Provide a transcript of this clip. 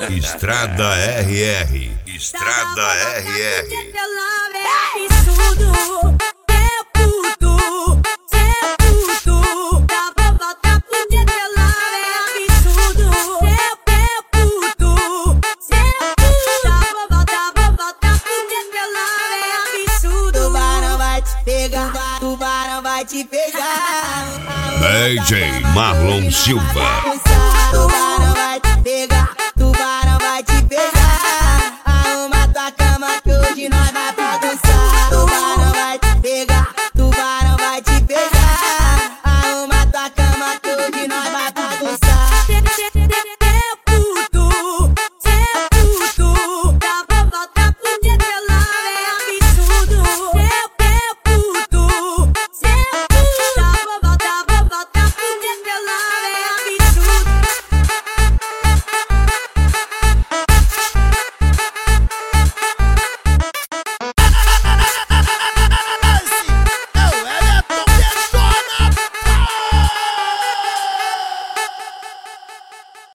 Estrada RR. Estrada RR. Tubarão vai te pegar. DJ Marlon Silva. Tubarão vai te pegar. Tubarão vai te pegar. Arruma tua cama que hoje nós vai